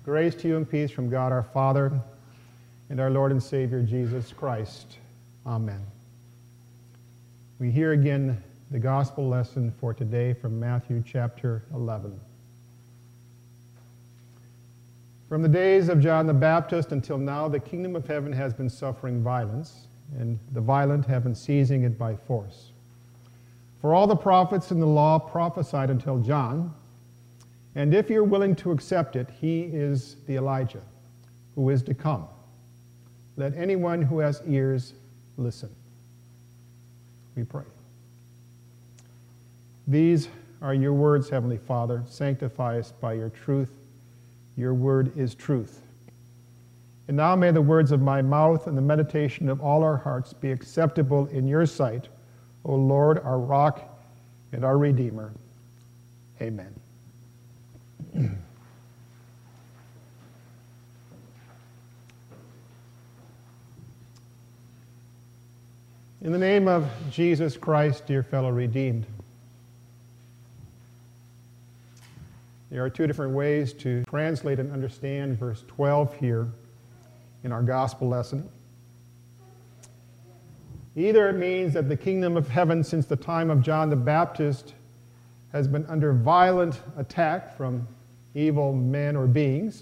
Grace to you and peace from God our Father and our Lord and Savior Jesus Christ. Amen. We hear again the gospel lesson for today from Matthew chapter 11. From the days of John the Baptist until now, the kingdom of heaven has been suffering violence, and the violent have been seizing it by force. For all the prophets in the law prophesied until John, and if you're willing to accept it, he is the Elijah who is to come. Let anyone who has ears listen. We pray. These are your words, Heavenly Father. Sanctify us by your truth. Your word is truth. And now may the words of my mouth and the meditation of all our hearts be acceptable in your sight, O Lord, our rock and our Redeemer. Amen. In the name of Jesus Christ, dear fellow redeemed, there are two different ways to translate and understand verse 12 here in our gospel lesson. Either it means that the kingdom of heaven since the time of John the Baptist has been under violent attack from evil men or beings,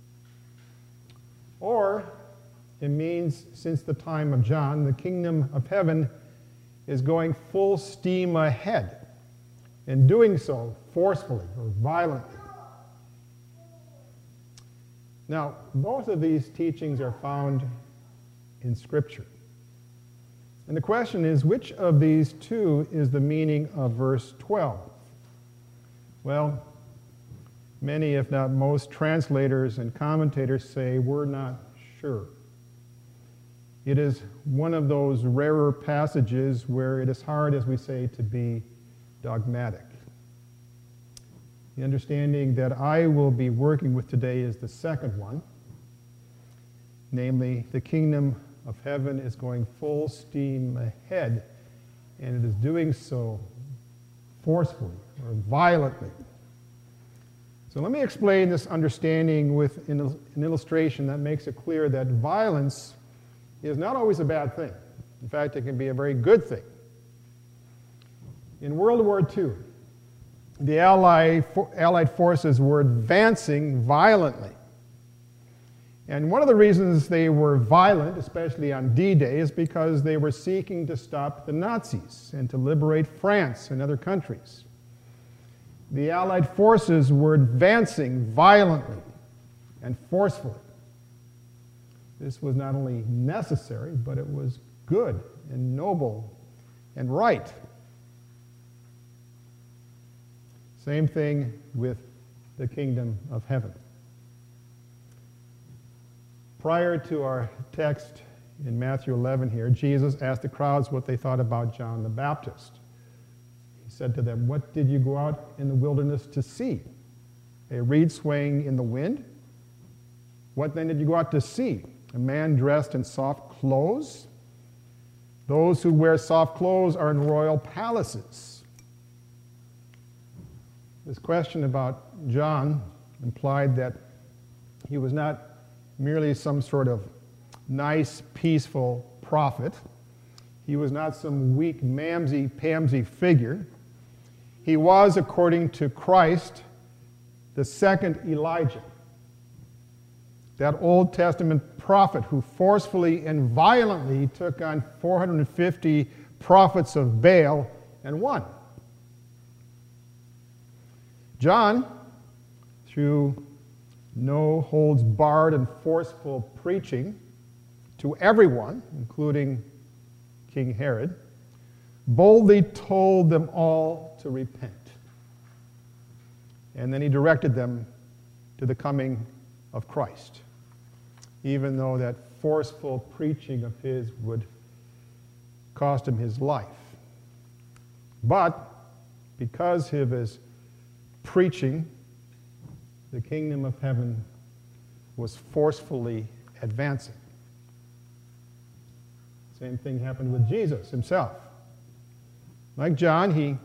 or it means since the time of John, the kingdom of heaven is going full steam ahead, and doing so forcefully or violently. Now, both of these teachings are found in Scripture. And the question is, which of these two is the meaning of verse 12? Well, many, if not most, translators and commentators say we're not sure. It is one of those rarer passages where it is hard, as we say, to be dogmatic. The understanding that I will be working with today is the second one, namely, the kingdom of heaven is going full steam ahead, and it is doing so forcefully or violently. So let me explain this understanding with an illustration that makes it clear that violence is not always a bad thing. In fact, it can be a very good thing. In World War II, the Allied forces were advancing violently. And one of the reasons they were violent, especially on D-Day, is because they were seeking to stop the Nazis and to liberate France and other countries. The Allied forces were advancing violently and forcefully. This was not only necessary, but it was good and noble and right. Same thing with the kingdom of heaven. Prior to our text in Matthew 11 here, Jesus asked the crowds what they thought about John the Baptist. He said to them, "What did you go out in the wilderness to see? A reed swaying in the wind? What then did you go out to see? A man dressed in soft clothes? Those who wear soft clothes are in royal palaces." This question about John implied that he was not merely some sort of nice, peaceful prophet. He was not some weak, mamsy-pamsy figure. He was, according to Christ, the second Elijah, that Old Testament prophet who forcefully and violently took on 450 prophets of Baal and won. John, through no holds barred and forceful preaching to everyone, including King Herod, boldly told them all to repent. And then he directed them to the coming of Christ, even though that forceful preaching of his would cost him his life. But because of his preaching, the kingdom of heaven was forcefully advancing. Same thing happened with Jesus himself. Like John, he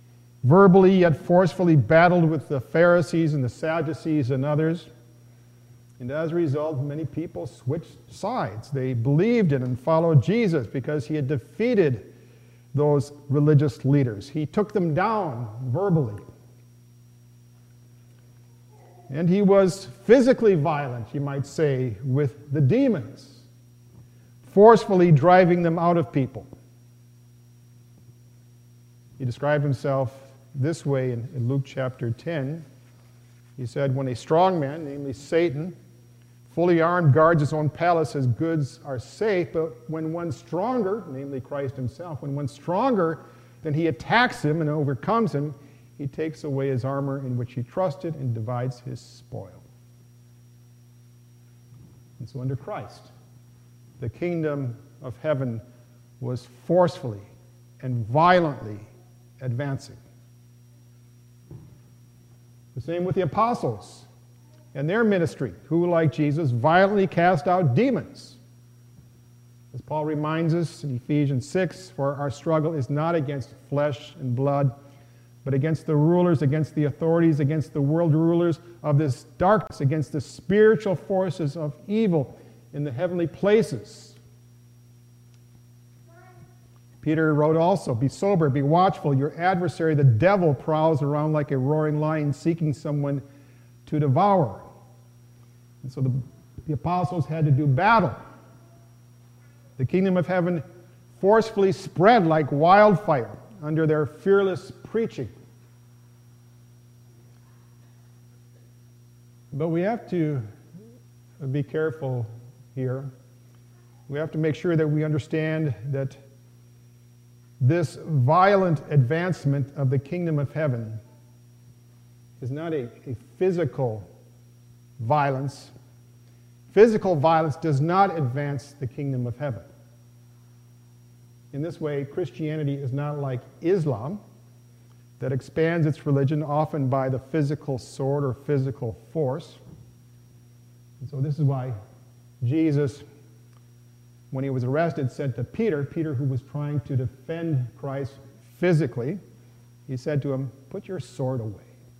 verbally yet forcefully battled with the Pharisees and the Sadducees and others. And as a result, many people switched sides. They believed in and followed Jesus because he had defeated those religious leaders. He took them down verbally. And he was physically violent, you might say, with the demons, forcefully driving them out of people. He described himself this way in Luke chapter 10. He said, when a strong man, namely Satan, fully armed, guards his own palace, his goods are safe, but when one stronger, namely Christ himself, when one stronger, then he attacks him and overcomes him, he takes away his armor in which he trusted and divides his spoil. And so under Christ, the kingdom of heaven was forcefully and violently advancing. The same with the apostles and their ministry, who, like Jesus, violently cast out demons. As Paul reminds us in Ephesians 6, for our struggle is not against flesh and blood, but against the rulers, against the authorities, against the world rulers of this darkness, against the spiritual forces of evil in the heavenly places. Peter wrote also, be sober, be watchful. Your adversary, the devil, prowls around like a roaring lion, seeking someone to devour. And so the apostles had to do battle. The kingdom of heaven forcefully spread like wildfire under their fearless preaching. But we have to be careful here. We have to make sure that we understand that this violent advancement of the kingdom of heaven is not a physical violence. Physical violence does not advance the kingdom of heaven. In this way, Christianity is not like Islam, that expands its religion often by the physical sword or physical force. And so this is why Jesus, when he was arrested, said to Peter, who was trying to defend Christ physically, he said to him, put your sword away.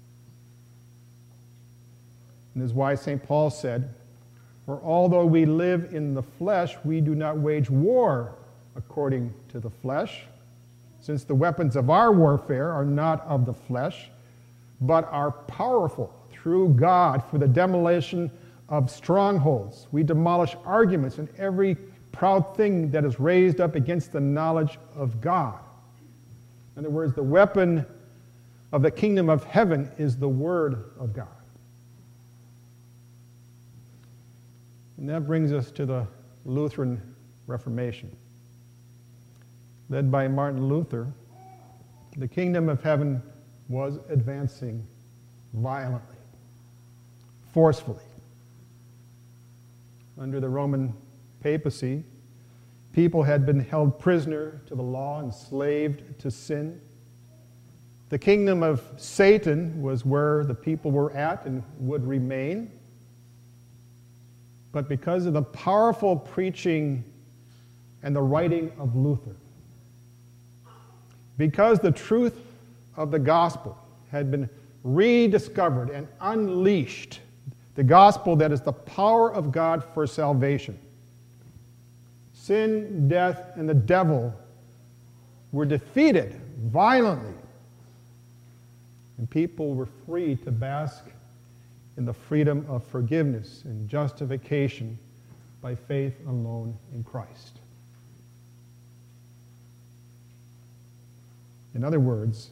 And this is why St. Paul said, for although we live in the flesh, we do not wage war according to the flesh, since the weapons of our warfare are not of the flesh, but are powerful through God for the demolition of strongholds. We demolish arguments and every proud thing that is raised up against the knowledge of God. In other words, the weapon of the kingdom of heaven is the Word of God. And that brings us to the Lutheran Reformation. Led by Martin Luther, the kingdom of heaven was advancing violently, forcefully. Under the Roman papacy, people had been held prisoner to the law, enslaved to sin. The kingdom of Satan was where the people were at and would remain. But because of the powerful preaching and the writing of Luther, because the truth of the gospel had been rediscovered and unleashed, the gospel that is the power of God for salvation, sin, death, and the devil were defeated violently, and people were free to bask in the freedom of forgiveness and justification by faith alone in Christ. In other words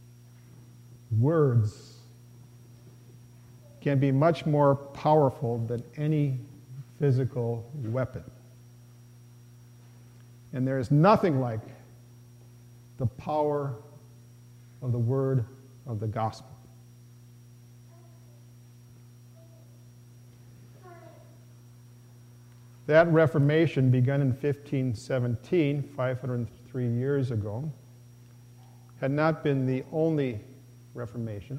can be much more powerful than any physical weapon. And there is nothing like the power of the word of the gospel. That Reformation begun in 1517, 503 years ago, had not been the only Reformation.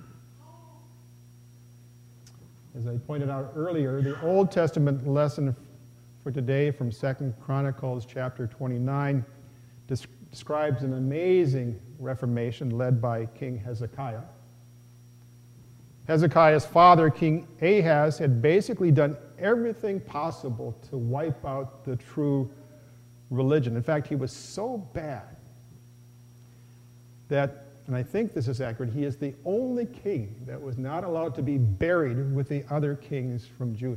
As I pointed out earlier, the Old Testament lesson for today from 2 Chronicles chapter 29 describes an amazing Reformation led by King Hezekiah. Hezekiah's father, King Ahaz, had basically done everything possible to wipe out the true religion. In fact, he was so bad that, and I think this is accurate, he is the only king that was not allowed to be buried with the other kings from Judah.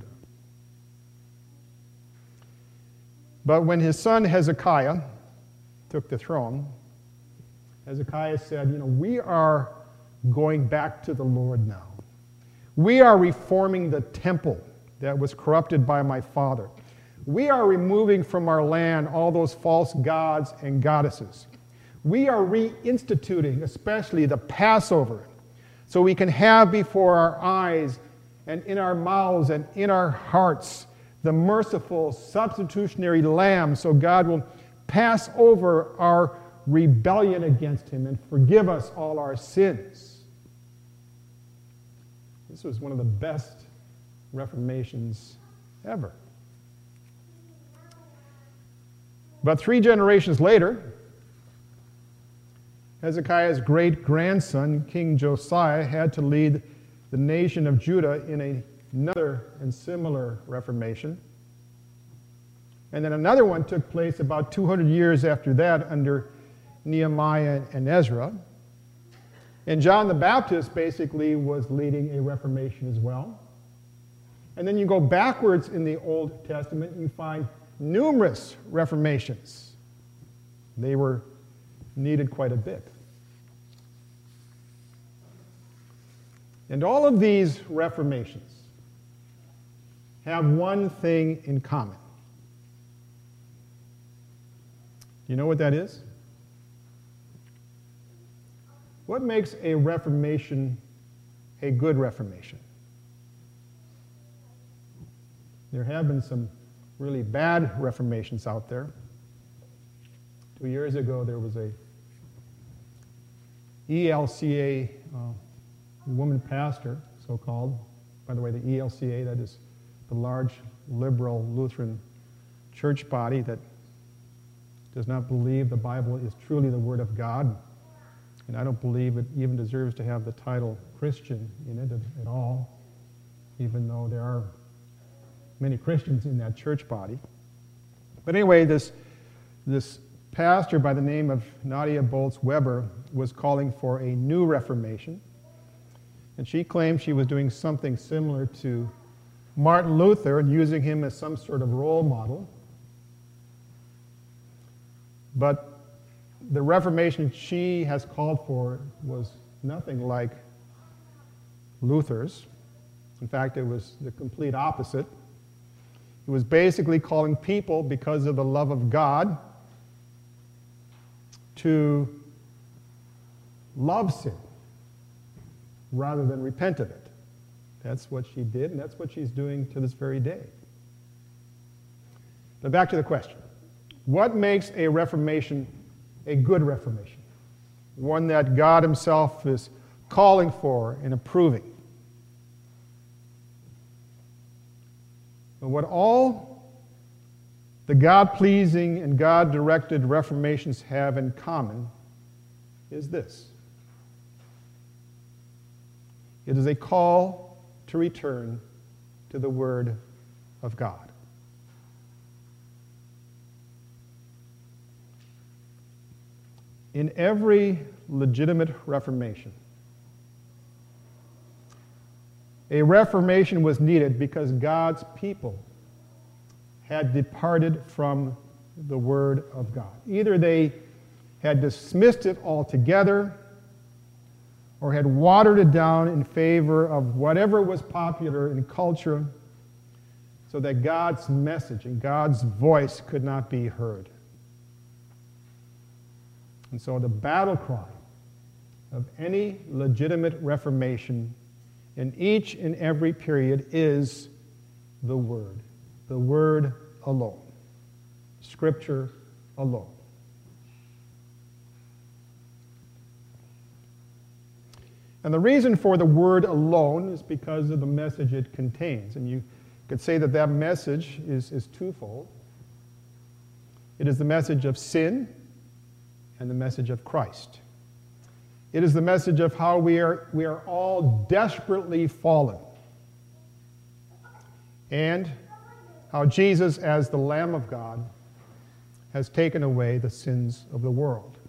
But when his son Hezekiah took the throne, Hezekiah said, we are going back to the Lord now. We are reforming the temple that was corrupted by my father. We are removing from our land all those false gods and goddesses. We are reinstituting, especially the Passover, so we can have before our eyes and in our mouths and in our hearts the merciful substitutionary lamb, so God will pass over our rebellion against him and forgive us all our sins. This was one of the best reformations ever. But 3 generations later, Hezekiah's great-grandson, King Josiah, had to lead the nation of Judah in another and similar reformation. And then another one took place about 200 years after that under Nehemiah and Ezra. And John the Baptist basically was leading a reformation as well. And then you go backwards in the Old Testament, you find numerous reformations. They were needed quite a bit. And all of these reformations have one thing in common. You know what that is? What makes a reformation a good reformation? There have been some really bad reformations out there. 2 years ago, there was a ELCA woman pastor, so-called. By the way, the ELCA, that is the large liberal Lutheran church body that does not believe the Bible is truly the Word of God. And I don't believe it even deserves to have the title Christian in it at all, even though there are many Christians in that church body. But anyway, this pastor by the name of Nadia Bolz-Weber was calling for a new reformation. And she claimed she was doing something similar to Martin Luther and using him as some sort of role model. But the Reformation she has called for was nothing like Luther's. In fact, it was the complete opposite. It was basically calling people, because of the love of God, to love sin rather than repent of it. That's what she did, and that's what she's doing to this very day. But back to the question. What makes a reformation a good reformation? One that God himself is calling for and approving. But what all the God-pleasing and God-directed reformations have in common is this. It is a call to return to the Word of God. In every legitimate reformation, a reformation was needed because God's people had departed from the Word of God. Either they had dismissed it altogether or had watered it down in favor of whatever was popular in culture so that God's message and God's voice could not be heard. And so the battle cry of any legitimate reformation in each and every period is the Word alone, Scripture alone. And the reason for the Word alone is because of the message it contains. And you could say that that message is twofold. It is the message of sin and the message of Christ. It is the message of how we are all desperately fallen. And how Jesus, as the Lamb of God, has taken away the sins of the world.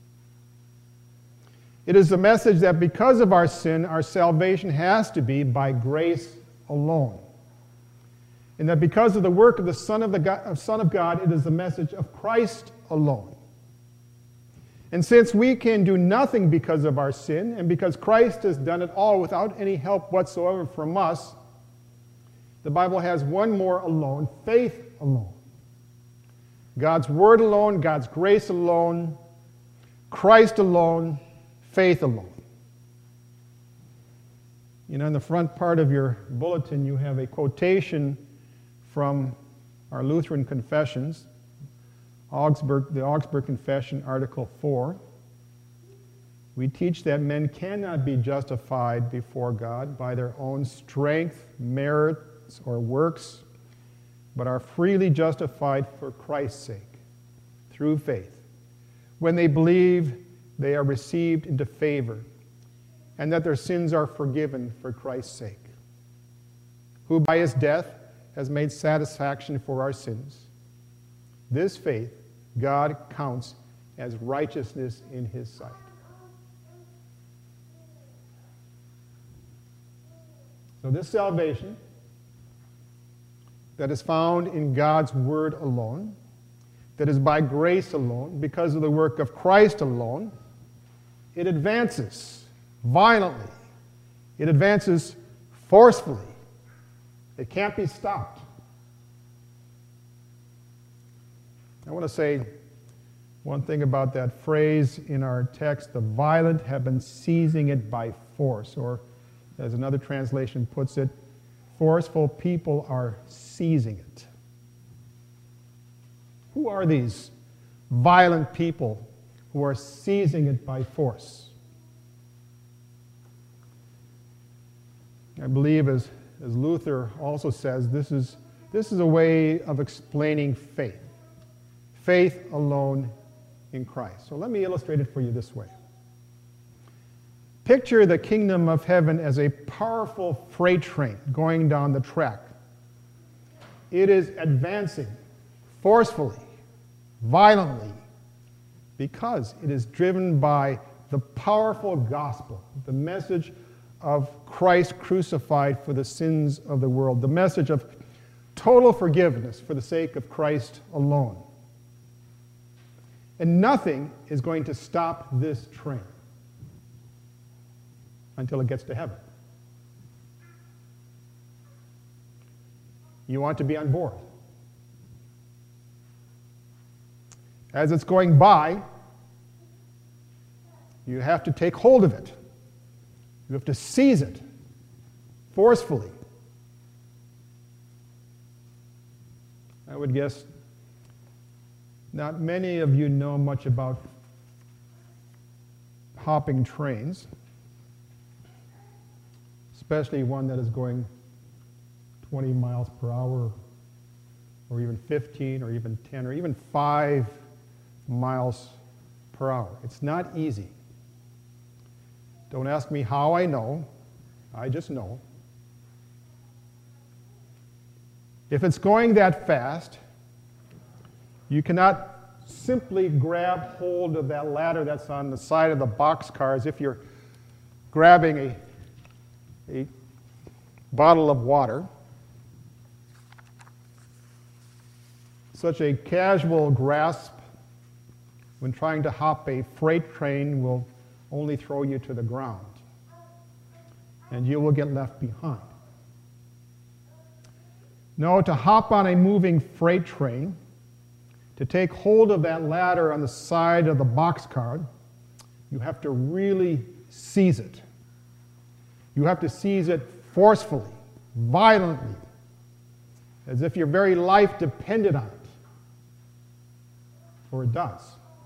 It is the message that because of our sin, our salvation has to be by grace alone. And that because of the work of the Son of God, it is the message of Christ alone. And since we can do nothing because of our sin, and because Christ has done it all without any help whatsoever from us, the Bible has one more alone, faith alone. God's Word alone, God's grace alone, Christ alone, faith alone. You know, in the front part of your bulletin, you have a quotation from our Lutheran confessions, the Augsburg Confession, Article 4. We teach that men cannot be justified before God by their own strength, merits, or works, but are freely justified for Christ's sake, through faith, when they believe they are received into favor, and that their sins are forgiven for Christ's sake, who by his death has made satisfaction for our sins. This faith God counts as righteousness in his sight. So this salvation that is found in God's Word alone, that is by grace alone, because of the work of Christ alone, it advances violently. It advances forcefully. It can't be stopped. I want to say one thing about that phrase in our text: the violent have been seizing it by force, or as another translation puts it, forceful people are seizing it. Who are these violent people who are seizing it by force? I believe, as Luther also says, this is a way of explaining faith. Faith alone in Christ. So let me illustrate it for you this way. Picture the kingdom of heaven as a powerful freight train going down the track. It is advancing forcefully, violently, because it is driven by the powerful gospel, the message of Christ crucified for the sins of the world, the message of total forgiveness for the sake of Christ alone. And nothing is going to stop this train until it gets to heaven. You want to be on board. As it's going by, you have to take hold of it. You have to seize it forcefully. I would guess not many of you know much about hopping trains, especially one that is going 20 miles per hour, or even 15, or even 10, or even 5 miles per hour. It's not easy. Don't ask me how I know. I just know. If it's going that fast, you cannot simply grab hold of that ladder that's on the side of the boxcar as if you're grabbing a bottle of water. Such a casual grasp when trying to hop a freight train will only throw you to the ground, and you will get left behind. No, to hop on a moving freight train, to take hold of that ladder on the side of the boxcar, you have to really seize it. You have to seize it forcefully, violently, as if your very life depended on it, for it does.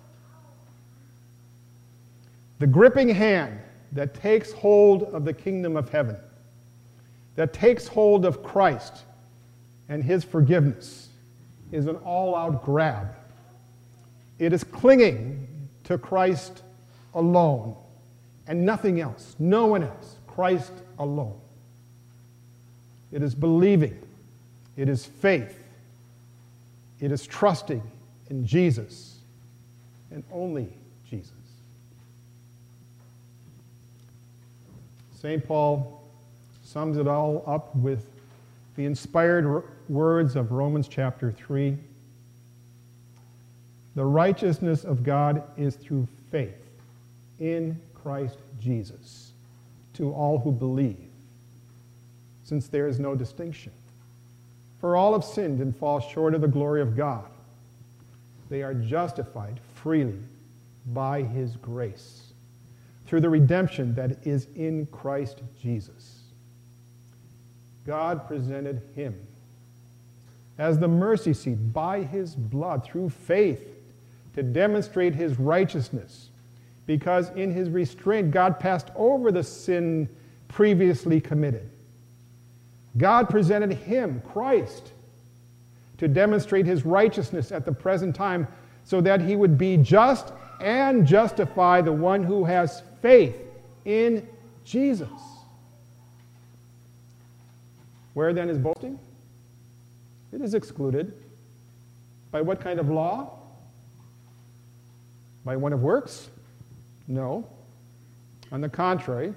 The gripping hand that takes hold of the kingdom of heaven, that takes hold of Christ and his forgiveness, is an all-out grab. It is clinging to Christ alone and nothing else, no one else, Christ alone. It is believing, it is faith, it is trusting in Jesus and only Jesus. St. Paul sums it all up with the inspired words of Romans chapter 3. The righteousness of God is through faith in Christ Jesus to all who believe, since there is no distinction. For all have sinned and fall short of the glory of God. They are justified freely by his grace through the redemption that is in Christ Jesus. God presented him as the mercy seat by his blood through faith to demonstrate his righteousness, because in his restraint God passed over the sin previously committed. God presented him, Christ, to demonstrate his righteousness at the present time so that he would be just and justify the one who has faith in Jesus. Where then is boasting? It is excluded. By what kind of law? By one of works? No. On the contrary,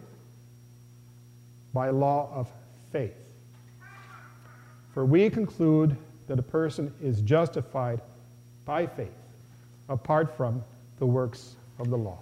by law of faith. For we conclude that a person is justified by faith apart from the works of the law.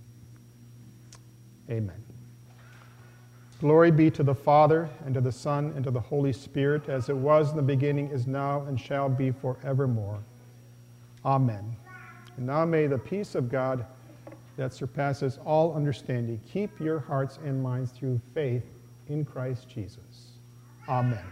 Amen. Glory be to the Father, and to the Son, and to the Holy Spirit, as it was in the beginning, is now, and shall be forevermore. Amen. And now may the peace of God that surpasses all understanding keep your hearts and minds through faith in Christ Jesus. Amen.